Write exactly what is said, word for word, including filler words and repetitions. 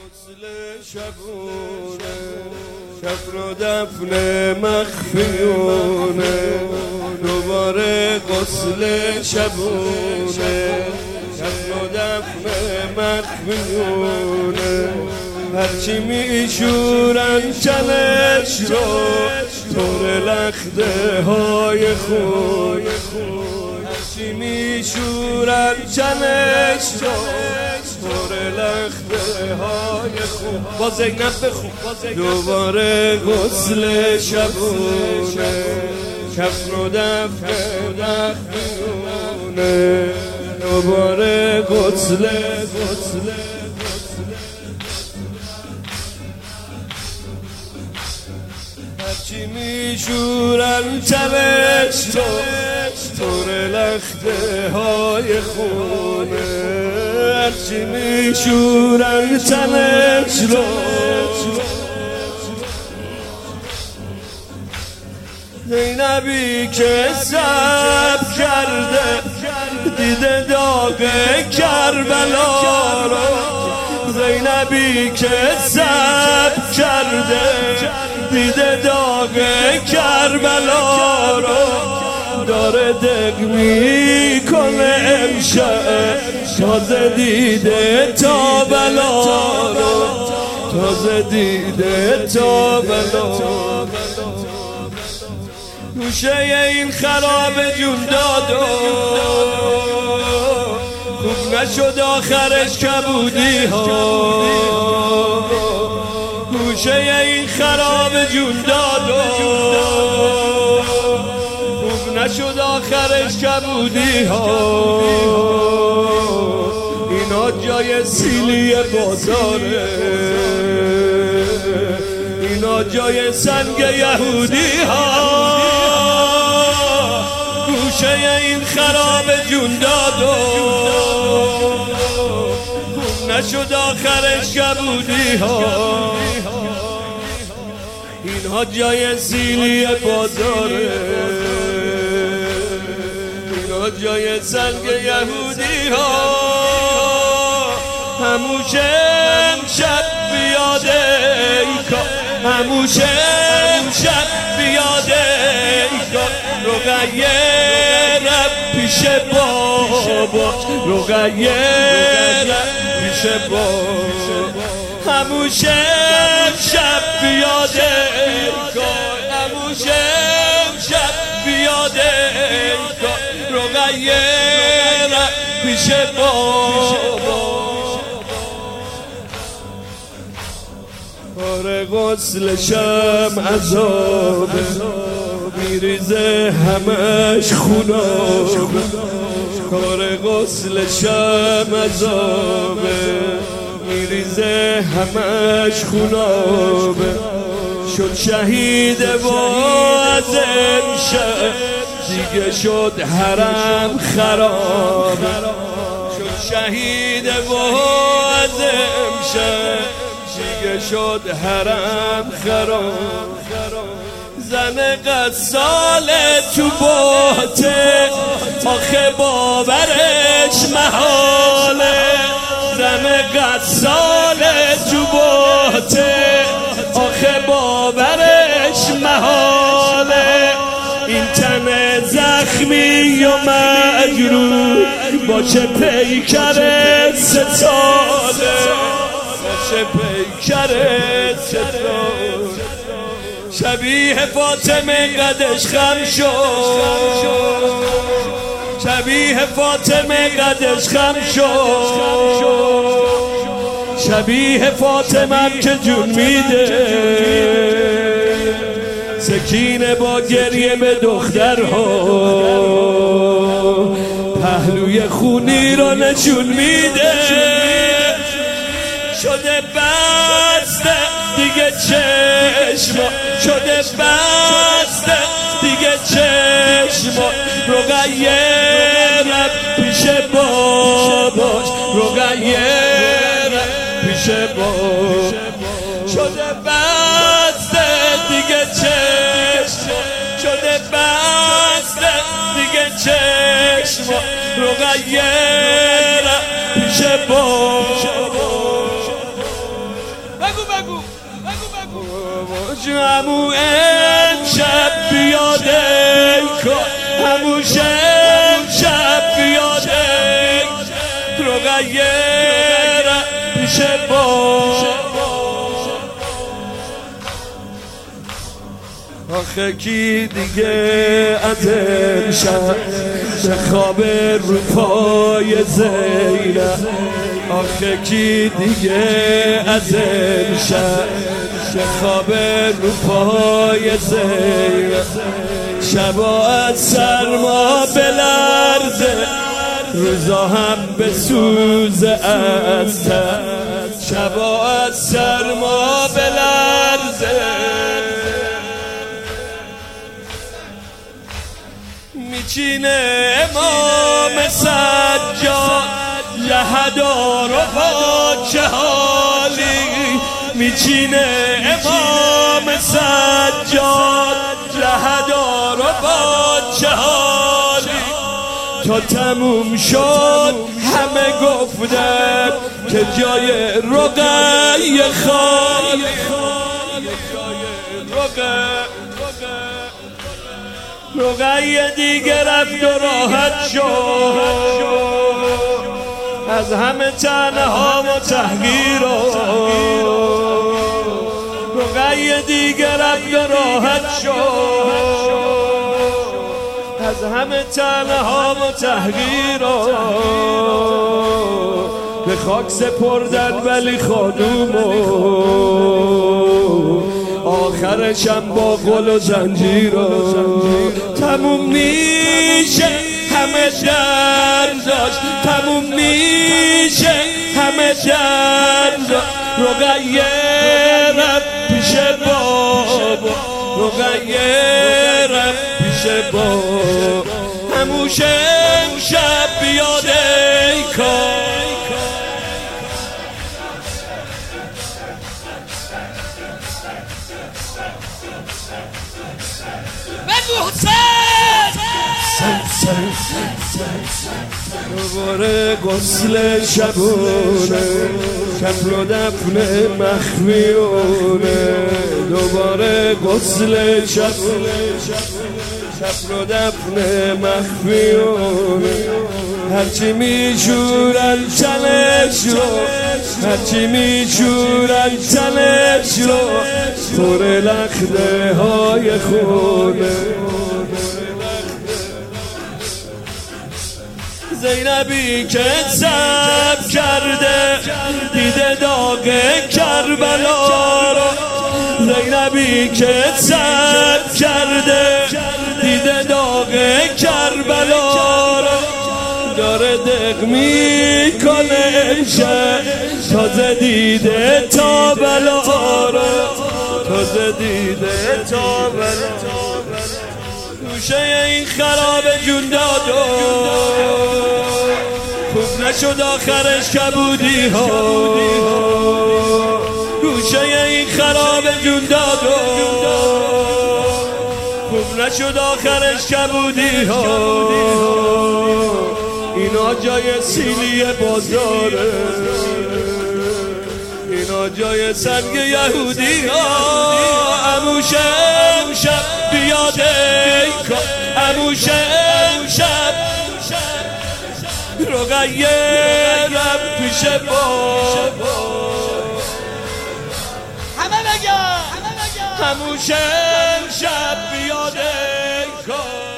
غسل شبونه شفن و دفن مخفیونه دوباره غسل شبونه شفن و دفن مخفیونه هرچی میشورن چلش رو تور لخته های خون هرچی میشورن چلش رو تور لخته های خون با زینب بخون دوباره غسل شبونه کفن و دفن مخفیونه دوباره غسل غسل هرچی میشورن چلش رو تور لخته های خونه هرچی میشورن چلش رو زینبی که سب کرده دیده داغ کربلا رو زینبی که سب کرده دیده داغ کربلا رو داره دق میکنه امشب تازه دیده تا بلا رو تازه دیده تا بلا گوشه این خراب جون داد و خوب نشد آخرش کبودی ها گوشه این خراب جون داد و خوب نشد آخرش کبودی ها اینا جای سیلی بازاره اینا جای سنگ یهودی ها گوشه این خراب جون داد و خوب نشد آخرش کبودی ها اینها جای سیلی بازاره اینها جای سنگ یهودی ها هموشه امشب بیاده ای کار هموشه امشب بیاده ای کار رقیه پیش بابا رقیه پیش بابا هموشه امشب بیاده ای کار هموشه امشب بیاده ای کار رقیه پیش بابا کار غسلشم عذابه میریزه همش خونابه کار غسلشم عذابه میریزه همش خونابه شد شهید و از امشب دیگه شد حرم خرابه شد شهید و از امشب دیگه شد حرم خراب زن قصاله تو باته آخه باورش محاله زن قصاله تو باته آخه باورش محاله این تن زخمی و مجروح با چه پیکر ستاله چه پیکره ستاره شبیه فاطمه قدش خم شد شبیه فاطمه قدش خم شد شبیه فاطمه که جون میده سکینه با گریه به دخترها پهلوی خونی رو نشون میده شده بسته دیگه چشما شده بسته دیگه چشما رقیه رب پیش باباش رقیه رب پیش باباش شده بسته دیگه چشما شده بسته دیگه چشما رقیه رب پیش باباش همون امشب بیاده همون امشب بیاده رقیه پیش با آخه کی دیگه از امشب به خواب رو پای زینب آخه کی دیگه از امشب به خواب رو پای زینب شبا از سرما بلرزه روزا هم به سوز از تن شبا از سرما بلرزه میچینه امام سجاد لحدار و با چه حالی میچینه امام سجاد لحدار و با چه حالی تا تموم شد همه گفتن که جای رقیه خالی رقیه دیگه رفت و راحت شد از همه تنها و تحقیر رقیه دیگه رفت و راحت شد از همه تنها و تحقیر به خاک سپردن ولی خانومو آخرشم با قل و زنجیر تموم میشه همه درد داشت تموم میشه همه درد داشت رقیه رفت پیش بابا رقیه رفت پیش بابا هموشه امشب بیاد ای کار دوباره غسل شبونه کفن و دفن مخفیونه دوباره غسل شبونه کفن و دفن مخفیونه هرچی میشورن تنش رو هرچی میشورن تنش رو پر لخته های خونه زینبی که سب کرده دیده داغ کربلا رو زینبی که سب کرده دیده داغ کربلا رو داره دق میکنه امشب تازه دیده تا بلا رو تازه دیده تا بلا گوشه این خراب جون داد و خوب نشد آخرش کبودی ها گوشه این خراب جون داد و خوب نشد آخرش کبودی ها اینا جای سیلی بازاره اینا جای سنگ یهودی ها اموشه امشب بیاده اموشه امشب رقیه رفت پیش بابا همه بگم اموشه امشب بیاده